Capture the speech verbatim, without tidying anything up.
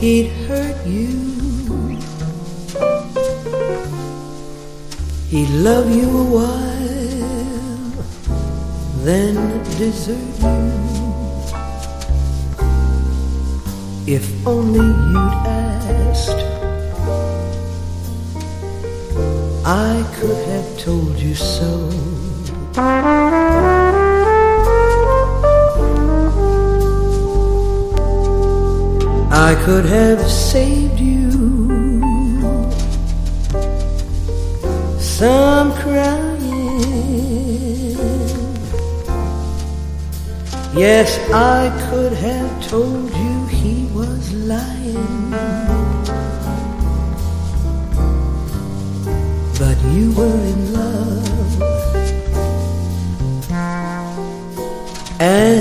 he'd hurt you. He'd love you a while, then desert you. If only you'd asked, I could have told you so. I could have saved you some crying. Yes, I could have told you he was lying. But you were in love, and